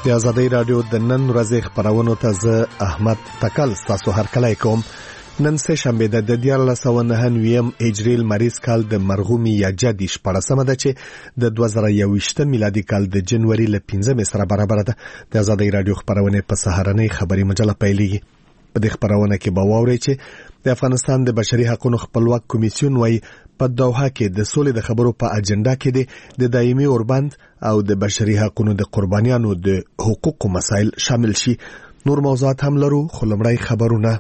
د آزادۍ رادیو د نن ورځې خبرونو ته زه احمد تکل تاسو هرکلی کوم. نن سه شنبه د 1409 هجري لمریز کال د مرغومي یا جدي 14مه ده چې د 2021 میلادي کال د جنوري ل 15 سره برابر ده. د آزادۍ رادیو خبرونه په سهارنۍ خبري مجله پیلېږي. په دې خبرونه کې به واورئ چې د افغانستان د بشري حقوقو خپلواک کمیسیون وايي په دوحه کې د سولې د خبرو په اجنډا کې د دایمي اوربند او د بشري حقوقو د قربانیانو د حقوقو مسایل شامل شي. نور موضوعات هم لرو، خو لمړی خبرونه.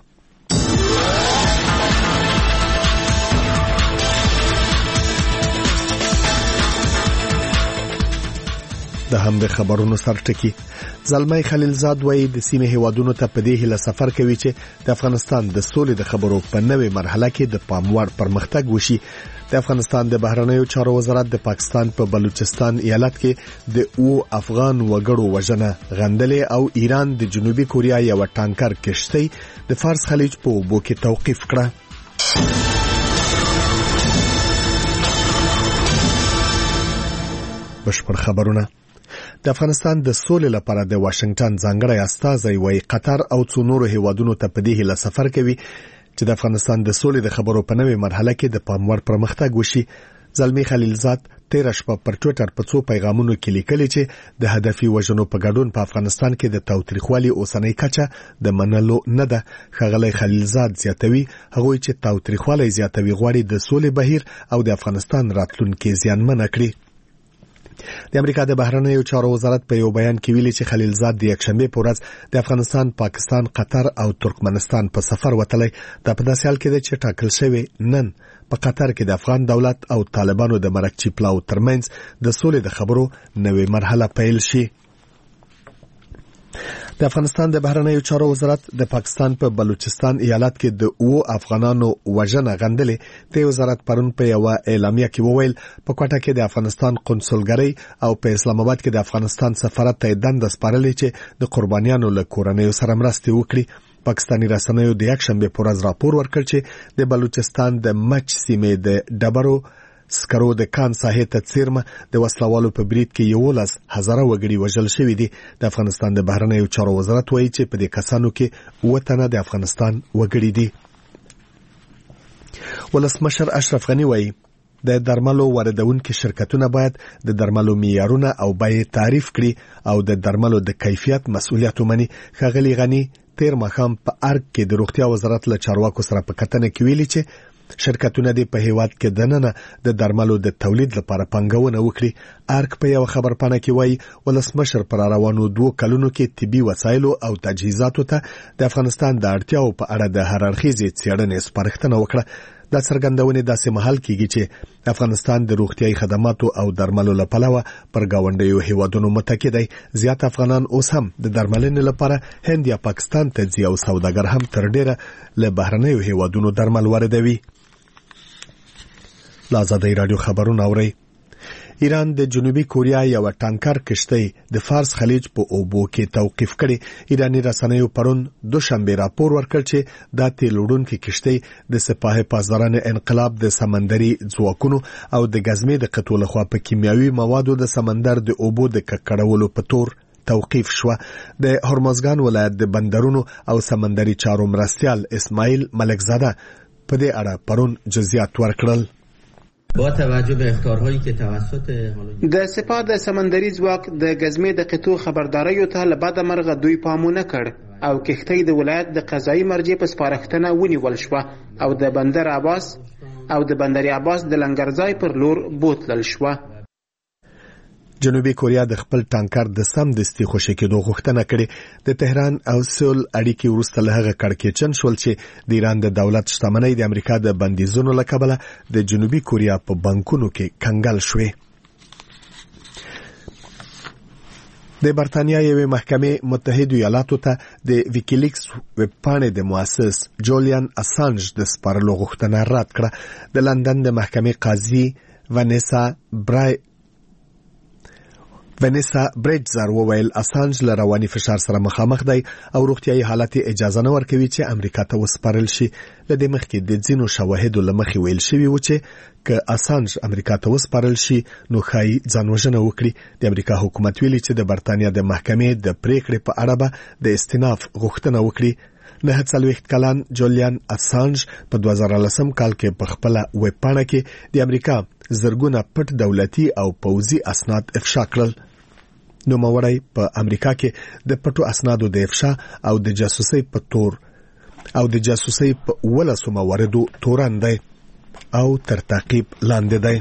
د هم د خبرونو سرټکی زلمی خلیلزاد وایي د سیمه هیوادونو ته په دې هله سفر کوي چې د افغانستان د سولې د خبرو په نوې مرحله کې د پاموړ پرمختګ وشي. د افغانستان د بهرنیو چارو وزارت د پاکستان په بلوچستان ایالت کې د افغان وګړو وژنه غندلې او ایران د جنوبي کوریا یو ټانکر کشتۍ د فارس خلیج په اوبو کې توقیف کړه. بشپړ خبرونه. د افغانستان د سولې لپاره د واشنگټن ځانګړی استازی وايي قطر او څو نورو هیوادونو ته په دې هله سفر کوي چې د افغانستان د سولې د خبرو په نوې مرحله کې د پاموړ پرمختګ وشي. زلمی خلیلزاد تیر شپه پر ټوئیټر په څو پیغامونو کې لیکلي چې د هدفي وژنو په ګډون په افغانستان کې د تاوتریخوالي اوسنۍ کچه د منلو نه ده. ښاغلی خلیلزاد زیاتوي هغوی چې تاوتریخوالي زیاتوي غواړي د سولې بهیر او د افغانستان راتلونکي زیانمن کړي. د امریکا د بهرنیو چارو وزارت په یو بیان کې ویلي چې خلیلزاد د یکشنبه په ورځ د افغانستان، پاکستان، قطر او ترکمنستان په سفر وتلی. دا په داسې حال کې ده چې ټاکل شوی نن په قطر کې د افغان دولت او طالبانو د مرکچی پلاو ترمنځ د سولې د خبرو نوې مرحله پیل شي. د افغانستان د بهرنیو چارو وزارت د پاکستان په بلوچستان ایالت کې د افغانانو وژنه غندلې. د وزارت پرون په یو اعلامیه کې وویل په کوټه کې د افغانستان قونسلګرۍ او په اسلام آباد کې د افغانستان سفارت ته دنده سپارلې چې د قربانیانو له کورنیو سره مرسته وکړي. پاکستاني رسنیو د یکشنبه په ورځ راپور ورکړ چې د بلوچستان د مچ سیمې د ډبرو سکرو د کان ساحې ته څیرمه د وسلوالو په برید کې 11,000 وګړي وژل شوي دي. د افغانستان د بهرنیو چارو وزارت وایي چې په دې کسانو کې 9 تنه د افغانستان وګړي دي. ولسمشر اشرف غنی وایي د درملو واردونکو شرکتونه باید د درملو معیارونه او بیې تعریف کړي او د درملو د کیفیت مسؤلیت ومني. ښاغلی غنی تیر ماښام په ارګ کې د روغتیا وزارت له چارواکو سره په کتنه کې ویلي چې شرکتونه د په هیواد کې دننه د درملو د تولید لپاره پنګونه وکړي. ارګ په یو خبرپاڼه کې وایي ولسمشر پر روانو 2 کلونو کې طبي وسایل او تجهیزاتو ته د افغانستان د اړتیاو په اړه د هر اړخیزې څېړنې سپارښتنه وکړه. دا څرګندونه داسې مهال کېږي چې افغانستان د روغتيایي خدماتو او درملو لپاره پر گاونډیو هیوادونو متکی دی. زیات افغانان اوس هم د درملنې لپاره هند یا پاکستان ته ځي او سوداګر هم تر ډیره له بهرنیو هیوادونو درمل واردوي. آزادۍ رادیو خبرونه اوري. ایران د جنوبي کوریا یو ټانکر کشتۍ د فارس خلیج په اوبو کې توقیف کړي. ایرانی رسنیو پرون دوشنبه راپور ورکړ چې دا تیل وړونکې کشتۍ د سپاه پاسداران انقلاب د سمندري ځواکونو او د غزمې د قطو لخوا په کیمیاوي موادو د سمندر د اوبو د ککړولو په تور توقیف شو. د هرمزګان ولایت د بندرونو او سمندري چارو مرستیال اسماعیل ملکزاده په دې اړه پرون جزئیات ورکړل. با توجه به اخطارهایی که توسط د سپاه د سمندري ځواک د غزمې د قطو خبرداريو ته لبد مرغه دوی پامونه کړ او کښتۍ د ولایت د قضایي مرجع په سپارښتنه ونیول شو او د بندر عباس د لنګرځای پر لور بوتلل شو. جنوبي کوریا د خپل ټانکر د سمدستي خوشی کېدو غوښتنه کړې. د تهران او سول اړیکې وروسته له هغه کړکېچن شول چې د ایران د دولت شتمنۍ د امریکا د بندیزونو له کبله د جنوبي کوریا په بانکونو کې کنګل شوې. د برتانیا یوې محکمې متحده ایالاتو ته د ویکیلیکس ویب پاڼې د مؤسس جولیان اسانج د سپارلو غوښتنه رد کړه. د لندن د محکمې قاضي ونیسا ونیسا بریجزر وویل اسانج له رواني فشار سره مخامخ دی او روغتيایي حالت اجازه نه ورکوي چې امریکا ته وسپارل شي. لدې مخکې د ځینو شواهدو لمخې ویل شوی و چې که اسانج امریکا ته وسپارل شي نو خای ځانوژنه وکړي. د امریکا حکومت ویلي چې د برتانیا د محکمې د پریکړې په اړه به د استیناف غوښتنه وکړي. 49 کلن جولیان اسانج په 2010 کال کې په خپل ویب پاڼه کې د امریکا زرګونه پټ دولتي او پوځي اسناد افشا کړل. نو مورای په امریکا کې د پټو اسنادو د افشا او د جاسوسي په تور او د جاسوسي په ولسو مواردو تورن دی او تر تعقیب لاندې دی.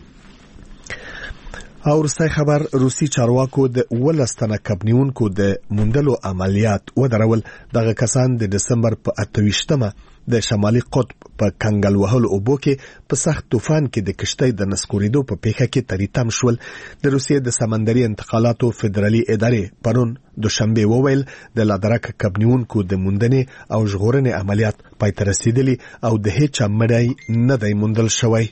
او رسای خبر روسي چارواکو د ولستنه کبنیونکو د موندلو عملیات ودرول. دغه کسان د دسمبر په 28مه د شمالي قطب په کنګل وهلو اوبو کې په سخت طوفان کې د کشتۍ د نسکوریدو په پیښه کې تریتم شول. د روسیې د سمندري انتقالاتو فدرالي ادارې پرون دوشنبه وویل د لادرک کبنیونکو د موندنې او ژغورنې عملیات پای ته رسیدلي او د هیڅ مړی نه دی موندل شوی.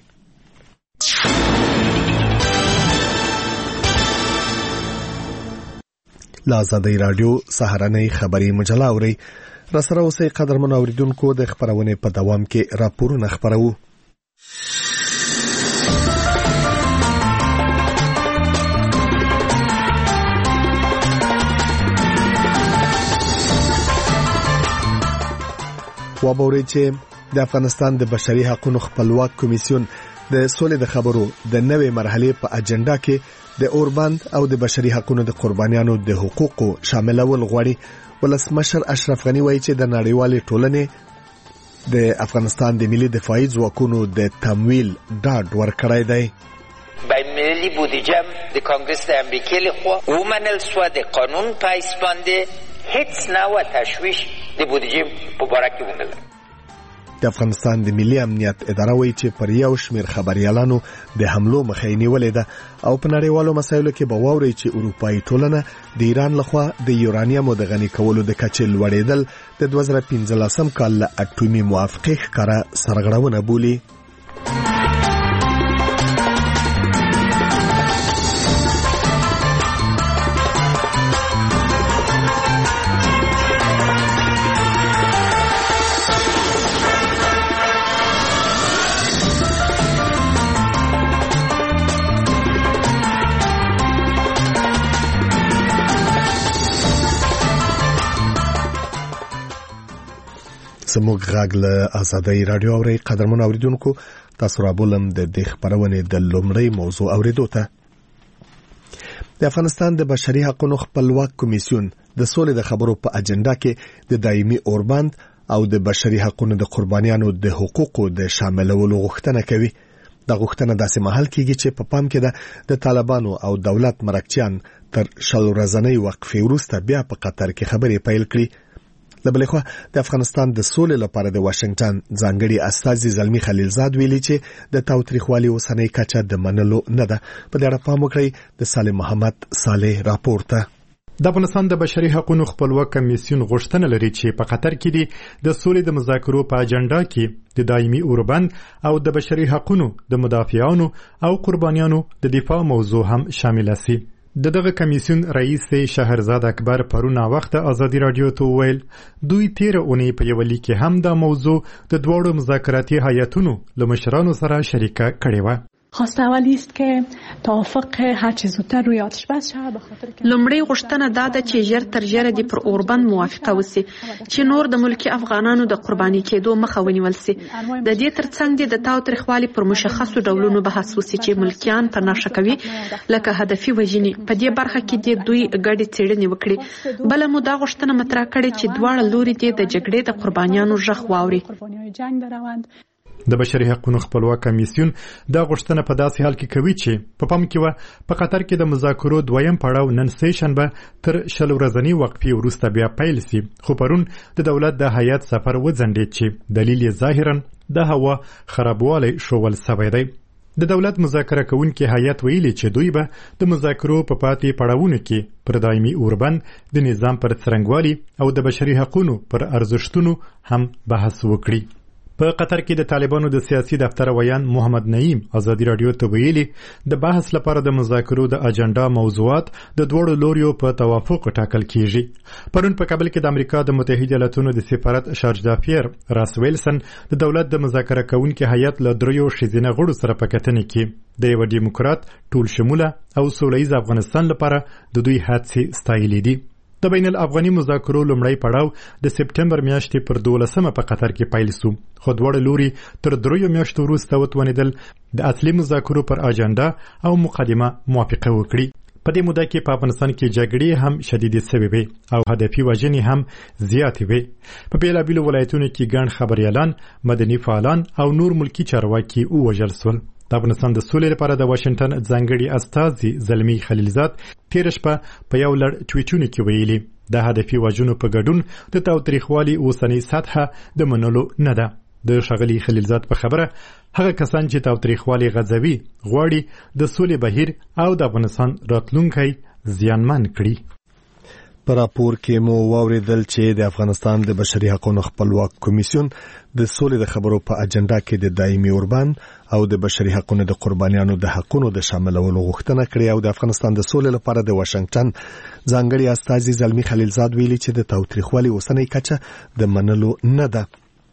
لازادی رادیو سهارنۍ خبری مجله اوري. راسره اوسئ قدرمن اوریدونکو، د خبرونه په دوام کې راپورونه خبرو. وابوري چې د افغانستان د بشري حقوقو خپلواک کمیسیون د سولې د خبرو د نوې مرحله په اجنډا کې د اوربند او د بشري حقوقو د قربانیانو د حقوقو شاملول غواړي. ولسمشر اشرف غنی وایي چې د نړیوالې ټولنې د افغانستان د ملي دفاعي ځواکونو د تمویل ډاډ ورکړی دی. بین‌المللي بودجه د کانګرس د امریکا لخوا ومنل شو. د قانون پایسپانده هیڅ نوع تشویش د بودجه په باره کې ونه لري. د افغانستان د ملي امنیت اداره وایي چې پر یو شمېر خبريالانو د حملو مخه نیولې ده او په نړیوالو مسایلو کې به واوري چې اروپאי ټولنه د ایران لخوا د یورانیم د غني کولو د کچې لوړېدل د 2015 کال له اټومي موافقې ښکاره سرغړونه بولي. زموږ غږ له آزادۍ رادیو اوري. قدرمن اوریدونکو، تاسو را بولم د دې خبرونه د لومړی موضوع اوریدو ته. د افغانستان د بشري حقوقو خپلواک کمیسیون د سولې د خبرو په اجنډا کې د دایمي اوربند او د بشري حقوقو د قربانیانو د حقوقو د شاملولو غوښتنه کوي. د غوښتنه داسې مهال کېږي چې په پام کې د طالبانو او دولت مرکچیان تر شل ورځنۍ وقفې وروسته بیا په قطر کې خبرې پیل کړې. لبلې خو د افغانستان د سولې لپاره د واشنگټن ځانګړي استازي زلمی خلیلزاد ویلي چې د تاوتریخوالي اوسنۍ کچه د منلو نه ده. په دې اړه پام وکړئ د سالم محمد صالح راپورته. د افغانستان د بشري حقوقو خپلواک کمیسیون غوښتنه لري چې په قطر کې د سولې د مذاکرو په اجنډا کې د دایمي اوربند او د بشري حقوقو د مدافعانو او قربانیانو د دفاع موضوع هم شامل شي. دغه کمیسیون رئیس شهرزاد اکبر پرونه وخت آزادی رادیو ته ویل دوی 13 اونۍ په یو لیک کې هم دا موضوع د دوړو مذاکراتي هیئتونو له مشرانو سره شریکه کړې و. خواسته اولی است که توافق هر چه زودتر روی آتش بس شود به خاطر که لومړی غوښتنه دا ده چې ژر تر ژره د پر اوربند موافقه وسی چې نور د ملکی افغانانو د قرباني کېدو مخه ونیول سي. د دې ترڅنګ د تاوتریخوالي پر مشخصو ډولونو بحث وسی چې ملکیان په نشه کوي لکه هدفي وژنې. په دې برخه کې د دوی ګډې څېړنې وکړي. بل مو دا غوښتنه مطرح کړې چې دواړه لوري د جګړې د قربانیانو ژغ واوري. د بشري حقوقو خپلواک کمیسیون دا غوښتنه په داسې حال کې کوي چې په پام کې و په قطر کې د مذاکرو دویم پړاو نن سېشنبه تر شل ورځنی وقفې وروسته بیا پیل شي. خو پرون د دولت د هیئت سفر وځنډېد چې دلیل یې ظاهرا د هوا خرابوالی شوول سوی دی. د دولت مذاکره کوونکي هیئت ویلي چې دوی به د مذاکرو په پاتې پړاوونو کې پر دایمي اوربند د نظام پر څرنګوالي او د بشري حقوقو پر ارزښتونو هم بحث وکړي. په قطر کې د طالبانو د سیاسي دفتر ویان محمد نعیم ازادي رادیو ته ویلي د بحث لپاره د مذاکرو د اجنډا موضوعات د دوړو لوریو په توافق ټاکل کیږي. پرون په کابل کې د امریکا د متحده ایالاتونو د سفارت شارج دافیر راس ویلسن د دولت د مذاکره کوونکي هیئت له دریو ښځینه غړو سره په کتنې کې د یو ډیموکرات ټول شموله او سوله ییز افغانستان لپاره د دوی هڅې ستایلې دي. د بین الافغاني مذاکرو لومړی پړاو د سپټمبر میاشتې پر 12 په قطر کې پیل شو، خو دواړه لوري تر 3 میاشتو وروسته وتوانېدل د اصلي مذاکرو پر اجنډا او مقدمه موافقه وکړي. په دې موده کې په افغانستان کې جګړې هم شدیدې شوې وې او هدفي وژنې هم زیاتې وې. په بیلابیلو ولایتونو کې ګڼ خبریالان، مدني فعالان او نور ملکی چارواکي ووژل شول. د افغانستان د سولې لپاره د واشنگټن ځانګړي استازي زلمی خلیلزاد تیر شپه په یو لړ ټویټونو کې ویلي د هدفي وژنو په ګډون د تاوتریخوالي اوسنۍ سطحه د منلو نه ده. د ښاغلي خلیلزاد په خبره هغه کسان چې تاوتریخوالي غځوي غواړي د سولې بهیر او د افغانستان راتلونکی زیانمن کړي. په راپور کې مو واوریدل چې د افغانستان د بشري حقوقو خپلواک کمیسیون د سولې د خبرو په اجنډا کې د دایمي اوربان او د بشري حقوقو د قربانیانو د حقوقو د شاملولو غوښتنه کړې او د افغانستان د سولې لپاره د واشنگټن ځانګړي استازي زلمی خلیلزاد ویلي چې د تاوتریخوالي اوسنۍ کچه د منلو نه ده.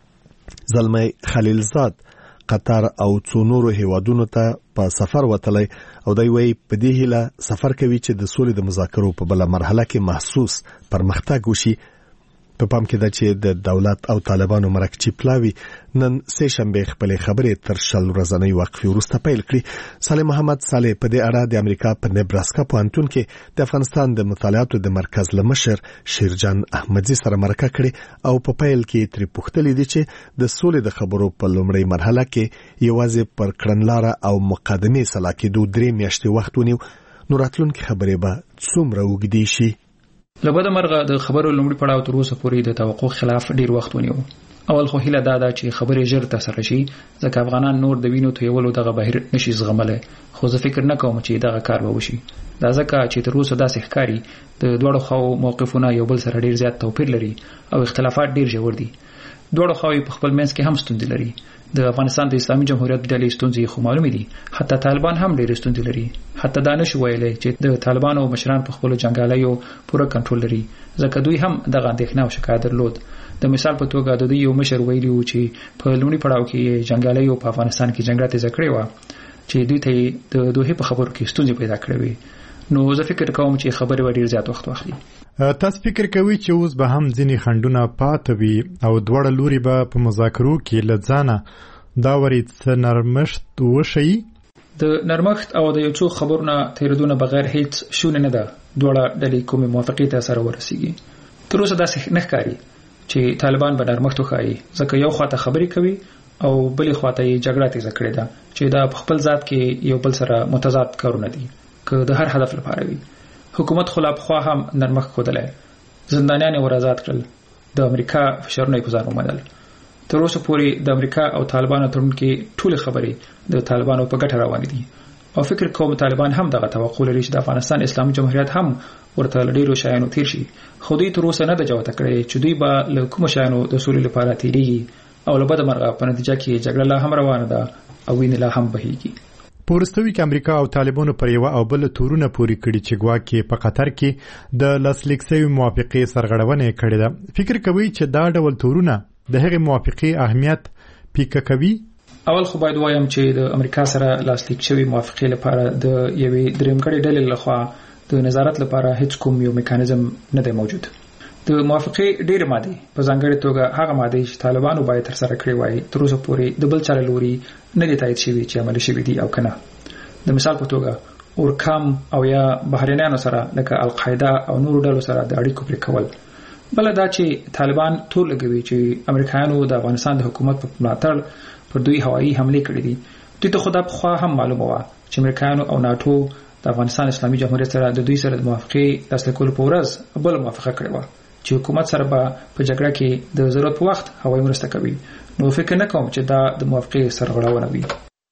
زلمی خلیلزاد قطر او څو نورو هیوادونو ته په سفر وتلی او دوی وایي په دې هیله سفر کوي چې د سولې د مذاکرو په بله مرحله کې محسوس پرمختګ وشي. په پام کې ده چې د دولت او طالبانو مرکچي پلاوي نن سه شنبه خپلې خبرې تر 10 ورځې وقفې وروسته پیل کړې. صالح محمد صالح په دې اړه د امریکا په نبراسکا پوهنتون کې د افغانستان د مطالعاتو د مرکز لمشر شیرجان احمدزي سره مرکه کړې او په پیل کې ترې پوښتلې دي چې د سولې د خبرو په لومړۍ مرحله کې یوازې پر کړنلاره او مقدمې سلا کېدو 3 میاشتې وخت ونیو، نو راتلونکي خبرې به څومره اوږدې شي؟ لبد مرغه د خبرو لومړی پړاو تر اوسه پورې د توقع خلاف ډیر وخت ونیو. اول خو هیله دا چې خبرې ژر ترسره شي ځکه افغانان نور د وینو تویولو دغه بهیر نشي زغملی، خو زه فکر نه کوم چې دغه کار به وشي. دا ځکه چې تر اوسه داسې ښکاري د دوړو خواو موقفونه یو بل سره ډیر زیات توپیر لري او اختلافات ډیر ژور دي. دوړو خواوې په خپل منځ کې هم ستونزې لري. د افغانستان د اسلامي جمهوریت ډلې ستونزې خو معلومې دي، حتی طالبان هم ډېر ستونزې لري. حتی دا نشو ویلی چې د طالبانو مشران په خپل جنگالیو پوره کنټرول لري ځکه دوی هم دغه اندېښنه او شکایت درلود. د مثال په توګه د دوی یو مشر ویلي و چې په لومړي پړاو کې جنگالیو په افغانستان کې جنګ تیزه کړې وه چې دوی ته د دوی په خبرو کې ستونزې پیدا کړې وي. نو زه فکر کوم چې خبرې به ډېر زیات وخت واخلي. تاسو فکر کوئ چې اوس به هم ځینې خنډونه پاتې وي او دواړه لوري به په مذاکرو کې له ځانه دا ورته نرمښت وشي؟ د نرمښت او د یو څو خبرونه تیرېدونه بغیر هیڅ شونه نه ده. دواړه ډلې کومې موافقې ته سره ورسیږي. تر اوسه داسې نه ښکاري چې طالبان به نرمښت وښایي ځکه یو خواته خبرې کوي او بلې خواته یې جګړه تیزه کړې ده چې دا په خپل ذات کې یو بل سره متضاد کارونه دي که د هر هدف لپاره وي. حکومت خو لا پخوا هم نرمښت ښودلی، زندانیان یې ور آزاد کړل، د امریکا فشارونه یې په ځان ومنل. تر اوسه پورې د امریکا او طالبانو ترمنځ کې ټولې خبرې د طالبانو په ګټه روانې دي او فکر کوم طالبان هم دغه توقع لري چې د افغانستان اسلامي جمهوریت هم ورته ډیرو شایانو تیر شي، خو دوی تر اوسه نه ده جوته کړې چې دوی به له کوم شایانو د سولې لپاره تیریږي او له بده مرغه په نتیجه کې جګړه لا هم روانه ده او وینې لا هم بهیږي. په وروستیو کې امریکا او طالبانو پر یو او بل تورونه پوري کړي چې ګواکې په قطر کې د لاسلیک شوی موافقې سرغړونه کړې ده. فکر کوي چې دا ډول تورونه د هغې موافقې اهمیت پیکه کوي؟ اول خو باید وایم چې د امریکا سره لاسلیک شوی موافقې لپاره د یوې درېمګړې ډلې لخوا د نظارت لپاره هیڅ کوم یو میکانیزم نه دی موجود. د موافقې ډېرې مادې په ځانګړې توګه هغه مادې چې طالبانو باید ترسره کړې وای تر اوسه پورې د بل چا له لوري نه دي تایید شوي چې عملي شوي دي او که نه. د مثال په توګه اورکام او یا بحرینیانو سره لکه القاعده او نورو ډلو سره د اړیکو پرې کول. بله دا چې طالبان تور لګوي چې امریکایانو د افغانستان د حکومت په ملاتړ پر دوی هوایي حملې کړې دي. دوی ته خو دا پخوا هم معلومه وه چې امریکایانو او ناټو د افغانستان اسلامي جمهوریت سره د دوی سره د موافقې لاسلیک کولو په ورځ بله موافقه کړې وه چې حکومت سره به په جګړه کې د ضرورت په وخت هوایي مرسته کوي. نو فکر نه کوم چې دا د موافقې سرغړونه وي.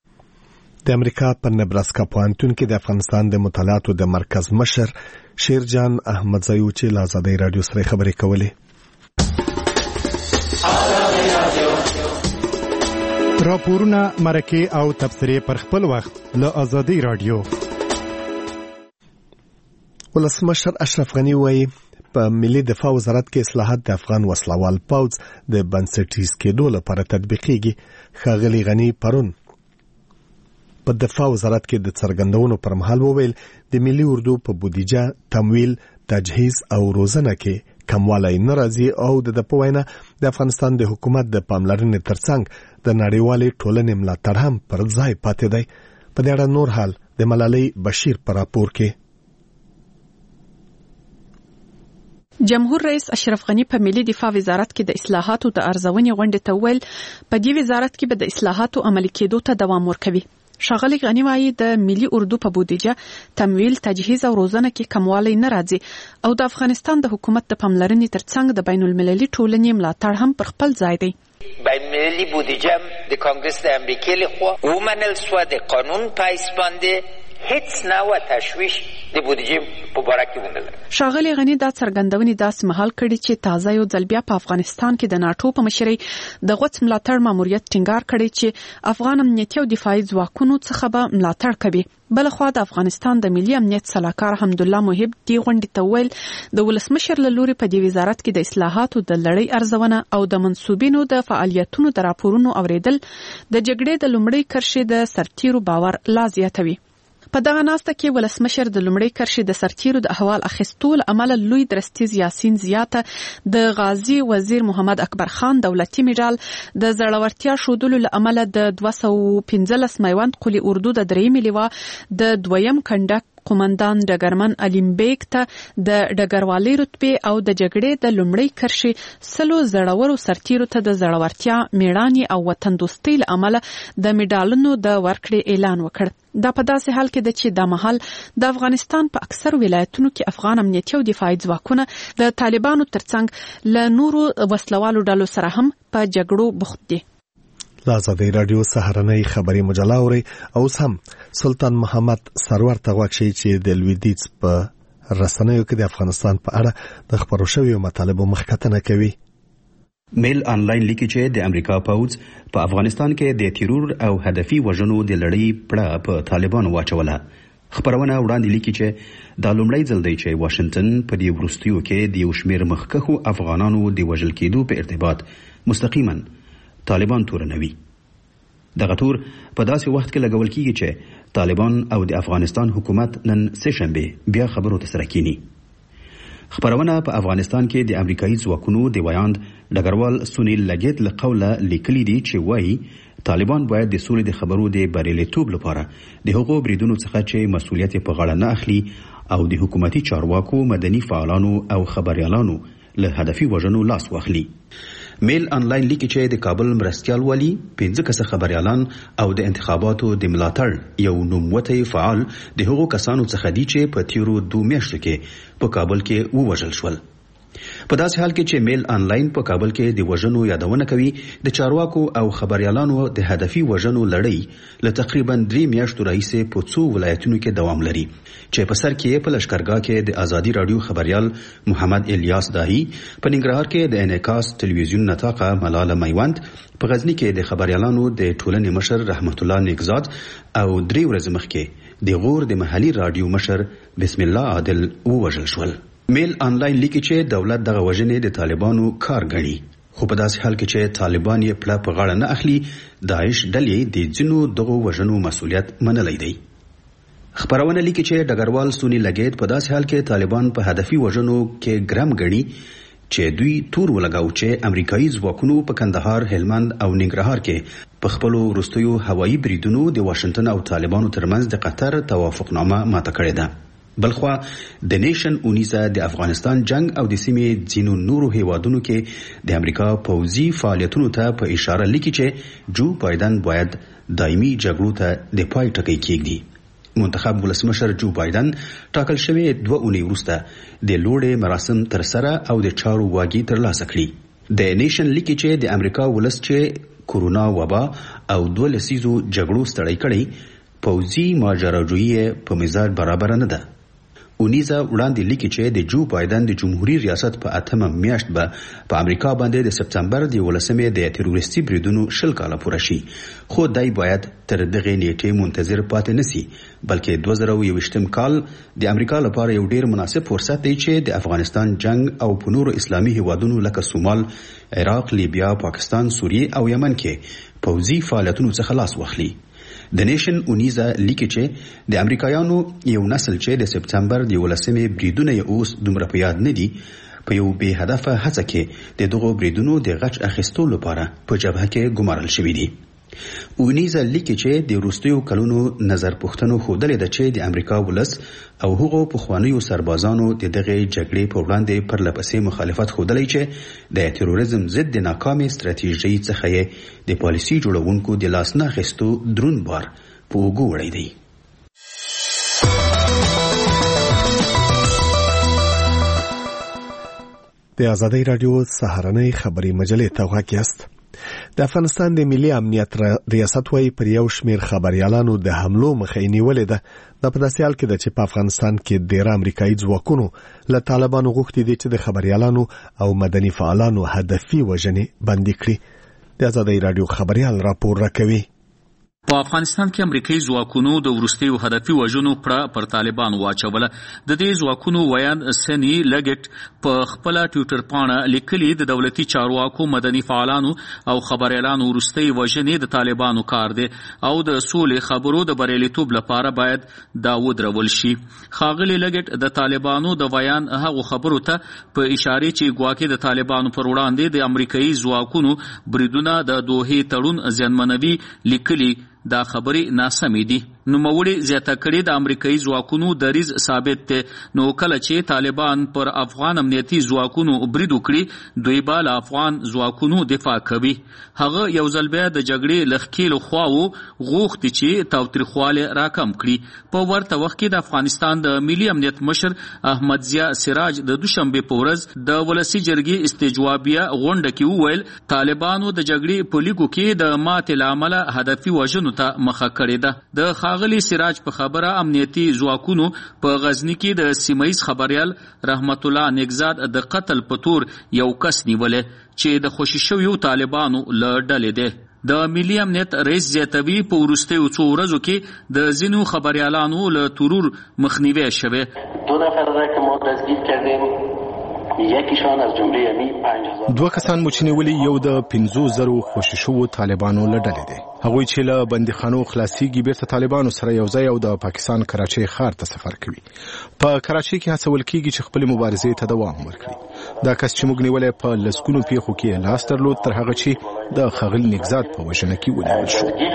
د امریکا په نبراسکا پوهنتون کې د افغانستان د مطالعاتو د مرکز مشر شیرجان احمدزی چې له آزادۍ راډیو سره خبرې کولې. راپورونه مرکه او تبصرې پر خپل وخت له آزادۍ رادیو. ولسمشر اشرف غنی وایي په ملي دفاع وزارت کې اصلاحات د افغان وسلوال پوځ د بنسټیز کېدو لپاره تطبیقېږي. ښاغلي غنی پرون په دفاع وزارت کې د څرګندونو پر مهال وویل د ملي اردو په بودیجه، تمویل، تجهیز او روزنه کې کموالی نه راځي او د په وینا د افغانستان د حکومت د پاملرنې ترڅنګ د نړیوالې ټولنې ملاتړ هم پر ځای پاتې دی. په دې اړه نور حال د ملالۍ بشیر پر راپور کې. جمهور رئیس اشرف غنی په ملي دفاع وزارت کې د اصلاحاتو د ارزونې غونډې ته ویل په دې وزارت کې به د اصلاحاتو عملي کېدو ته دوام ورکوي. ښاغلي غنی وايي د ملي اردو په بودیجه، تمویل، تجهیز او روزنه کې کموالی نه راځي او د افغانستان د حکومت د پاملرنې ترڅنګ د بین المللي ټولنې ملاتړ هم پر خپل ځای دی. بین المللي بودیجه د کانګرس د امریکا لخوا ومنل شوه، د قانون پایسبانده هیڅ نوع تشویش د بودیجې په باره کې ونه لري. ښاغلي غنی دا څرګندونې داسې مهال کړي چې تازه یو ځل بیا په افغانستان کې د ناټو په مشرۍ د غوڅ ملاتړ ماموریت ټینګار کړي چې افغان امنیتي او دفاعي ځواکونو څخه به ملاتړ کوي. بلخوا د افغانستان د ملي امنیت سلاکار حمدالله محب دی غونډې ته ویل د ولسمشر له لوري په دې وزارت کې د اصلاحاتو د لړۍ ارزونه او د منصوبینو د فعالیتونو د راپورونو اوریدل د جګړې د لومړۍ کرښې د سرتیرو باور لا زیاتوي. په دغه ناسته کې ولسمشر د لومړۍ کرښې د سرتیرو د احوال اخیستو له امله لوی درستیز یاسین زیاته، د غازی وزیر محمد اکبر خان دولتي میډال، د زړورتیا ښودلو له امله د 215 میوند قلي اردو د 3 لیوا د 2م کنډک قومندان ډګرمن علیم بیگ ته د ډګروالۍ رتبې او د جګړې د لومړۍ کرښې 100 زړورو سرتیرو ته د زړورتیا، میړانې او وطن دوستۍ له امله د میډالونو د ورکړې اعلان وکړ. دا په داسې حال کې ده چې دا مهال د افغانستان په اکثر ولایتونو کې افغان امنیتي او دفاعي ځواکونه د طالبانو ترڅنګ له نورو وسلوالو ډلو سره هم په جګړو بوخت دي. آزادۍ رادیو سهارنۍ خبري مجله اوري او هم سلطان محمد سرور ته غوښتي چې د لویدیځ په رسنیو کې د افغانستان په اړه د خبرو شویو مطالبو مخکتنه کوي. میل آنلاین لیکي چې د امریکا پوځ په افغانستان کې د تیرور او هدفي وژنو د لړۍ پړه په طالبانو واچوله. خبرونه وړاندې لیکي چې دا لومړی ځل دی چې واشنگټن په دې وروستیو کې د یو شمېر مخکښو افغانانو د وژل کېدو په ارتباط مستقیما طالبان تورنوي. دغه تور په داسې وخت کې لګول کیږي چې طالبان او د افغانستان حکومت نن سه شنبه بیا خبرو ته سره کینی. خبرونه په افغانستان کې د امریکایي ځواکونو د ویاند ډګروال سونیل لګیت له قوله لیکلي دي چې وایي طالبان باید د سولې د خبرو د بریالیتوب لپاره د هغو بریدونو څخه چې مسؤلیت په غاړه نه اخلي او د حکومتي چارواکو، مدني فعالانو او خبريالانو له هدفي وژنو لاس واخلي. میل آنلاین لیکي چې د کابل مرستیال والی 15 کسه خبريالان او د انتخاباتو د ملاتړ یو نوموتی فعال د هغو کسانو څخه دي چې په تیرو 2 میاشتو کې په کابل کې ووژل شول. په داسې حال کې چې میل آنلاین په کابل کې د وژنو یادونه کوي، د چارواکو او خبريالانو د هدفي وژنو لړۍ له تقریبا 3 میاشتو راهیسې په څو ولایتونو کې دوام لري چې په سر کې په لشکرګاه کې د آزادي رادیو خبريال محمد الیاس داهی، په ننګرهار کې د انعکاس ټلویزیون نطاقه ملاله میوند، په غزنی کې د خبريالانو د ټولنې مشر رحمت الله نیکزاد او 3 ورځې مخکې د غور د محلي رادیو مشر بسم الله عادل ووژل شول. میل آنلاین لیکي چې دولت دغه وژنې د طالبانو کار غني، خو په داسې حال کې چې طالبان یې پلا په غاړه نه اخلي، داعش ډلې د ځینو دغه وژنو مسؤلیت منلی دی. خبرونه لیکي چې ډګروال سونی لګیت په داسې حال کې طالبان په هدفي وژنو کې ګرم غني چې دوی تور ولګاو چې امریکایي ځواکونو په کندهار، هلمند او ننګرهار کې په خپل وروستیو هوایي بریدونو د واشنگټن او طالبانو ترمنځ د قطر توافقنامه ماته کړې ده. بلخوا د نیشن اونیزه د افغانستان جنگ او د سیمې ځینو نورو هیوادونو کې د امریکا پوځي فعالیتونو ته په اشاره لیکي چې جو بایدن باید دایمي جګړو ته د پای ټکی کېږدي. منتخب ولسمشر جو بایدن ټاکل شوی 2 اونۍ وروسته د لوړې مراسم تر سره او د چارو واګي ترلاسه کړي. د نیشن لیکي چې د امریکا ولس چې کورونا وبا او 2 لسیزو جګړو ستړی کړي، پوځي ماجراجویي په مزاج برابر نه ده. اونیزا وړاندې لیکي چې د جو بایدن د جمهوریت ریاست په 8مه میاشت به په امریکا باندې د سپتمبر د 11مې د تروریستي بریدونو 10 کاله پوره شي، خو دای باید تر دغه نیټې منتظر پاتې نسی، بلکې 2021م کال د امریکا لپاره یو ډیر مناسب فرصت دی چې د افغانستان جنگ او په نورو اسلامي هیوادونو لکه سومال، عراق، لیبیا، پاکستان، سوریه او یمن کې پوځي فعالیتونو څخه خلاص واخلي. د نیشن اونیزا لیکي چې د امریکایانو یو نسل چې د سپتمبر د 11مې بریدونه یې اوس دومره په یاد نه دي، په یو بې هدفه هڅه کې د دغو بریدونو د غچ اخیستو لپاره په جبهه کې ګمارل شوي دي. اونیزا لیکي چې د وروستیو کلونو نظر پوښتنو ښودلې ده چې د امریکا ولس او هغو پخوانیو سربازانو د دغه جګړې په وړاندې پرلپسې مخالفت ښودلی چې د تروریزم ضد د ناکامې ستراتیژۍ څخه یې د پالیسي جوړونکو د لاس نه اخیستو دروند بار په اوږو وړی دی. د ازادۍ راډیو سهارنۍ خبري مجلې ته غوږ یاست. د افغانستان د ملي امنیت ریاست وايي پر یو شمیر خبريالانو د حملو مخه نیولې ده. د په داسې حال کې د چې په افغانستان کې ډېر امریکایي ځواکونو له طالبانو غوښتي دي چې د خبريالانو او مدني فعالانو هدفي وژنې بندي کړي. د ازادۍ راډیو خبريال راپور راکوي. په افغانستان کې امریکایي ځواکونو د وروستیو هدفي وژنو پر طالبان واچوله. د دې ځواکونو ویان سنی لګټ په خپل ټویټر باندې لیکلي د دولتي چارواکو، مدني فعالانو او خبريالانو وروستي وژنې د طالبانو کار دی او د سولې خبرو د بریالیتوب لپاره باید دا ودرول شي. ښاغلي لګټ د طالبانو د ویان هغو خبرو ته په اشاره چې ګواکې د طالبانو پر وړاندې د امریکایي ځواکونو بریدونه د دوحې تړون زیانمنوي لیکلي دا خبري ناسمې دي. نوموړي زیاته کړې د امریکایي ځواکونو دریځ ثابت دی، نو کله چې طالبان پر افغان امنیتي ځواکونو برید وکړي دوی به له افغان ځواکونو دفاع کوي. هغه یو ځل بیا د جګړې له ښکېلو خواوو غوښتي چې تاوتریخوالی راکم کړي. په ورته وخت کې د افغانستان د ملي امنیت مشر احمد ضیا سراج د دوشنبې په ورځ د ولسي جرګې استجوابیه غونډه کې وویل طالبانو د جګړې په لیکو کې د ماتې له امله هدفي وژنو ته مخه کړې ده. د ښاغلي سراج په خبره امنیتي ځواکونو په غزني کې د سیمه‌یز خبريال رحمت الله نیکزاد د قتل په تور یو کس نیولې چې د خوشي شویو طالبانو له ډلې دی. د ملي امنیت رئیس زیاتوي په وروستیو څو ورځو کې د ځینو خبريالانو له ترور مخنیوی شوی. 2 نفر را که ما دستگیر کردیم، یکیشان از جمله یعنی 5000 دوه کسان مو چې نیولي، یو د 50,000 خوشي شوو طالبانو له ډلې دی. هغوی چې له بندیخانو خلاصيږي بیرته طالبانو سره یو ځای او د پاکستان کراچۍ ښار ته سفر کوي. په کراچۍ کې هڅول کېږي چې خپل مبارزې ته دوام ورکړي. دا کس چې موږ نیولې په لسګونو پیښو کې لاس درلود تر هغه چې د ښاغلي نیکزاد په وژنه کې ونیول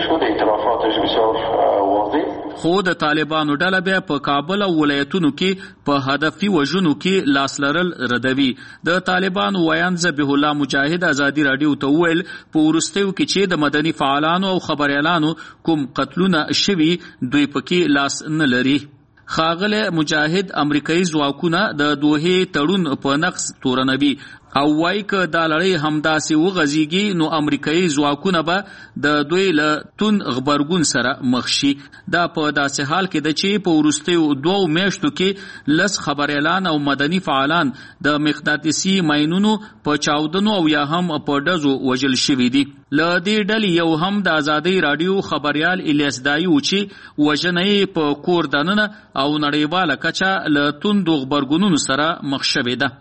شو. خو د طالبانو ډله بیا په کابل او ولایتونو کې په هدفي وژنو کې لاس لرل ردوي. د طالبانو ویان ذبیح الله مجاهد ازادي راډیو ته وویل په وروستیو کې چې د مدني فعالانو او خبريالانو کوم قتلونه شوي دوی پکې لاس نه لري. ښاغلی مجاهد امریکایي ځواکونه د دوحې تړون په نقض تورنوي او وایي که دا لړۍ همداسې وغځېږي نو امریکایي ځواکونه به د دوی له توند غبرګون سره مخ شي. دا په داسې حال کې ده چې په وروستیو 2 میاشتو کې 10 خبريالان او مدني فعالان د مقناطیسي ماینونو په چاودنو او یا هم په ډزو وژل شوي دي. له دې ډلې یو هم د ازادۍ راډیو خبريال الیاس دایي و چې وژنه یې په کور دننه او نړیواله کچه له توندو غبرګونونو سره مخ شوې ده.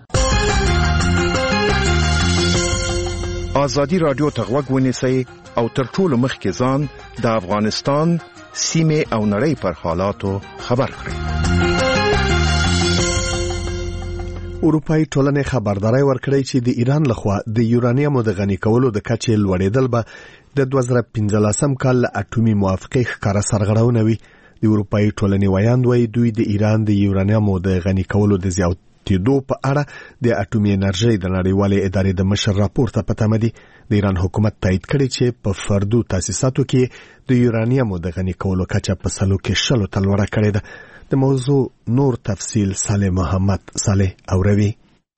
ازادي راډیو ته غوږ ونیسئ او تر ټولو مخکې ځان د افغانستان سیمې او نړۍ پر حالاتو خبر کړئ. اروپایي ټولنې خبرداري ورکړې چې د ایران لخوا د یورانیم د غني کولو د کچې لوړېدل به د 2015 کال له اټومي موافقې ښکاره سرغړونه وي. د اروپایي ټولنې ویاند وایي دوی د ایران د یورانیم د غني کولو د زیاتېدو په اړه د اټومي انرژۍ د نړیوالې ادارې د مشر راپور ته په تمه دي. د ایران حکومت تایید کړی چې په فردو تاسیساتو کې د یورانیم د غني کولو کچه په سلو کې 10 ته لوړه کړې ده. د موضوع نور تفصیل صالح محمد صالح اوروي.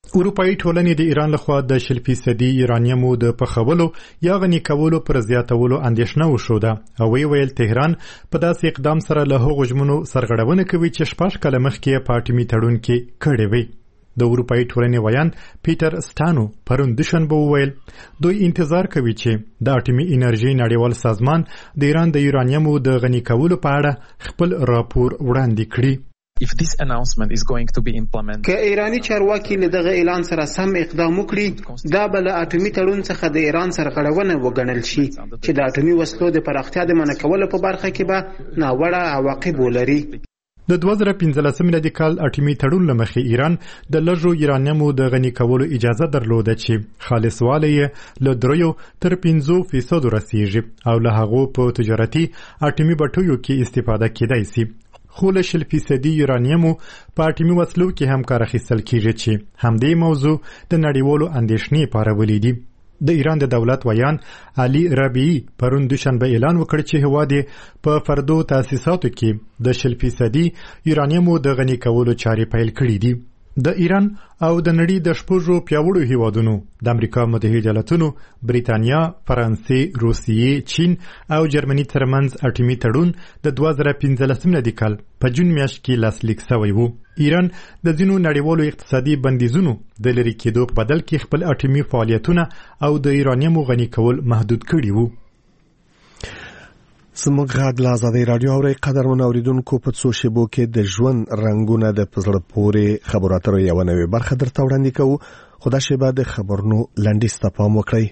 اروپאי ټولنې د ایران لخوا د 10% یورانیمو د پخولو یا غني کولو پر زیاتولو اندېښنه وشوده او ویل تهران په داسې اقدام سره له هغو ژمنو سرغړونه کوي چې 6 کاله مخکې په اټومي تړون کې کړې وي. د اروپאי ټولنې ویاند پیټر سټانو پرون دوشنبه وویل دوی انتظار کوي چې د اټومي انرژي نړیوال سازمان د ایران د یورانیمو د غني کولو په اړه خپل راپور وړاندې کړي. If this announcement is going to be implemented, که ایرانی چارواکي له دغه اعلان سره سم اقدام وکړي دا به له اټومي تړون څخه د ایران سرغړونه وګڼل شي چې د اټومي وسلو د پراختیا د منع کولو په برخه کې به ناوړه عواقب ولري. د 2015 میلادي کال اټومي تړون لمخې ایران د لږو یورانیمو د غني کولو اجازه درلوده چې خالصوالی یې له 3 تر 5% رسیږي او له هغو په تجارتي اټومي بټیو کې استفاده کېدای شي. خو له 10% یورانیمو په اټومي وسلو کې هم کار اخیستل کیږي چې همدې موضوع د نړیوالو اندېښنې پارولې دي. د ایران د دولت ویان علي ربیعي پرون دوشنبه اعلان وکړ چې هواد په فردو تاسیساتو کې د 10% یورانیمو د غني کولو چارې پیل کړې دي. د ایران او د نړۍ د شپږو پیاوړو هیوادونو د امریکا متحده ایالاتونو، بریتانیا، فرانسې، روسیې، چین او جرمني ترمنځ اټومي تړون د 2015 میلادي کال په جون میاشت کې لاسلیک شوی و. ایران د ځینو نړیوالو اقتصادي بندیزونو د لرې کېدو په بدل کې خپل اټومي فعالیتونه او د یورانیمو غني کول محدود کړي وو. زموږ غږ له ازادۍ راډیو اورئ. قدرمن اوریدونکو په څو شیبو کې د ژوند رنګونه د په زړه پورې خبرو اترو یوه نوې برخه درته وړاندې کوو، خو دا شیبه د خبرونو لنډیز ته پام وکړئ.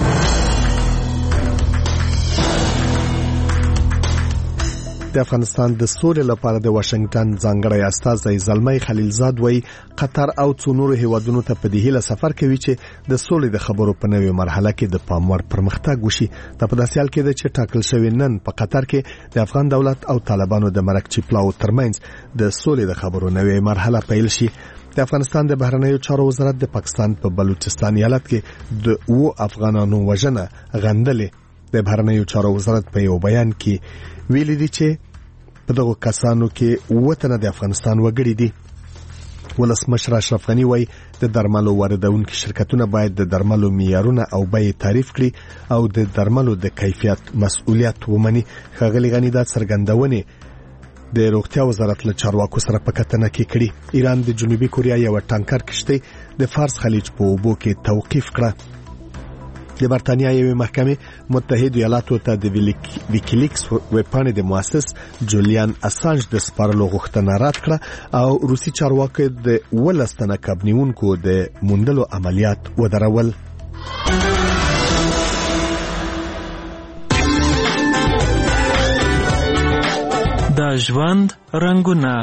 د افغانستان د سولې لپاره د واشنگټن ځانګړی استازی زلمی خلیلزاد وایي قطر او څو نورو هیوادونو ته په دې هیله سفر کوي چې د سولې د خبرو په نوې مرحله کې د پام وړ پرمختګ وشي. دا په داسې حال کې ده چې ټاکل شوی نن په قطر کې د افغان دولت او طالبانو د مرکچي پلاو ترمنځ د سولې د خبرو نوې مرحله پیل شي. د افغانستان د بهرنیو چارو وزارت د پاکستان په بلوچستان ایالت کې د 2 افغانانو وژنه غندلې. د بهرنیو چارو وزارت په یو بیان کې ویلي دي چې په دغه کسانو کې 7 تنه د افغانستان وګړي دي. ولسمشر اشرف غنی وایي د درملو واردونکو شرکتونه باید د درملو معیارونه او بیې تعریف کړي او د درملو د کیفیت مسؤلیت ومني. ښاغلي غنی دا څرګندونه د روغتیا وزارت له چارواکو سره په کتنه کې کړي. ایران د جنوبي کوریا یو ټانکر کشته د فارس خلیج په اوبو کې توقیف کړه. د برتانیا یوې محکمې متحده ایالاتو ته د ویکیلیکس ویبپاڼې د مؤسس جولیان اسانج د سپارلو غوښتنه رد کړه او روسي چارواکي د 12 تنه کبنیونکو د موندلو عملیات ودرول. د ژوند رنګونه.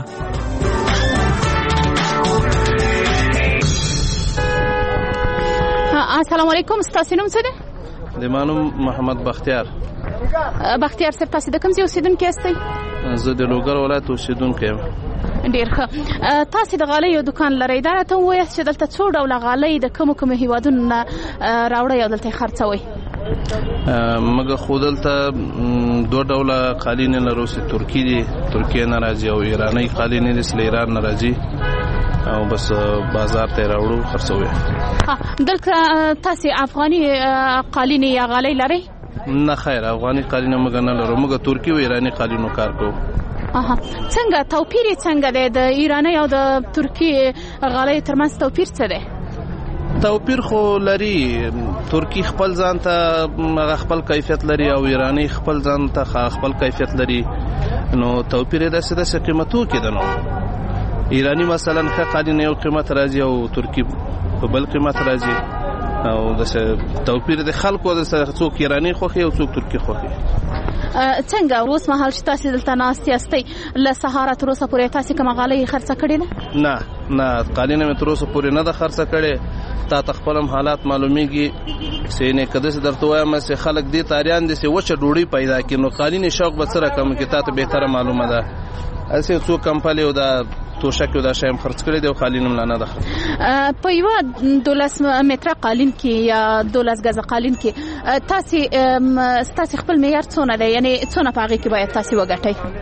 السلام علیکم، ستاسو نوم څه دی؟ د مانوم محمد بختیار. بختیار صاحب، تاسو د کوم ځای اوسیدونکي یاستئ؟ زه د لوګر ولایت اوسیدونکی یم. ډیر ښه. تاسو د غالیو دکان لرئ، دا راته ووایاست چې دلته څو ډوله غالۍ د کومو هیوادونو نه راوړئ او دلته یې خرڅوئ؟ موږ خو دلته 2 ډوله قالین لرو چې ترکي دي، ترکیه نه راځي، او ایرانی قالین دي چې له ایران نه راځي او بس بازار ته راوړو خرڅوي. دلته تاسو افغاني قالین یا غالۍ لرئ؟ نه خیر، افغاني قالین موږ نه لرو، موږ ترکی او ایرانی قالینو کار کوو. څنګه توپیر څنګه دی د ایرانی او د ترکی غالۍ ترمنځ توپیر څه دی؟ توپیر خو لري، ترکی خپل ځان ته خپل کیفیت لري او ایرانی خپل ځان ته خپل کیفیت لري. نو توپیر د څه قیمتو کې ده. نو ایرانی مثلا ښه قالین یو قیمت راځي او ترکی په بل قیمت راځي، او د توپیر د خلکو د څوک ایرانی خوښي او څوک ترکی خوښي. څنګه اوس مهال چې تاسو دلته ناست یاستئ له سهاره تر اوسه پورې تاسو کومه غالۍ خرڅه کړې ده؟ نه قالین مې تر اوسه پورې نه ده خرڅه کړې. تا تخپلم حالات معلومیږي سینې کدس درته وایم چې خلک دې تاریان دي چې وچه ډوډۍ پیدا کړي، نو قالین شوق به سره کم کې تا ته به تر معلومه ده. اسی څو کمپالی او دا توشک او دا شایم خرڅ کړي دی، قالین ملانه ده. په یو 12 متره قالین کې یا 12 غزه قالین کې تاسو خپل معیار څونه دی؟ یعنی څونه پاغي کې باید تاسو وګټئ؟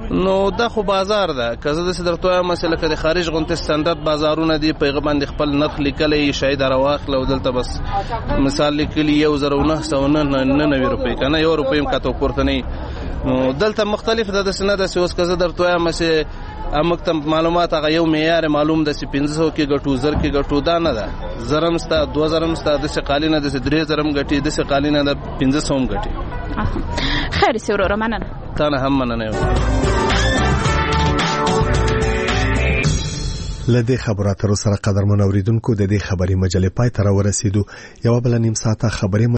نو دا خو بازار ده که زه داسې درته وایم مثلا که د خارج غونتې سټنډرډ بازارونه دي په هغه باندې خپل نرخ لیکلی شاید راواخله او دلته بس مثال لیکلي 1999 روپۍ که نه 1 روپۍ هم کاته پورته نه نو دلته مختلف ده داسې نه داسې اوس که زه درته وایم چې موږ ته معلومات هغه یو معیار معلوم داسې 500 کې ګټو 1000 کې ګټو دا نه ده 1000 هم شته 2000 هم شته داسې قالینه داسې 3000 هم ګټي داسې قالینه د 1500 هم ګټي خیر سي وروره مننه تا نه هم مننه لدې خبرو اترو سره قدرمن اوریدونکو د دې خبري مجلې پای ته راورسېدو یو بل نیم ساعته خبري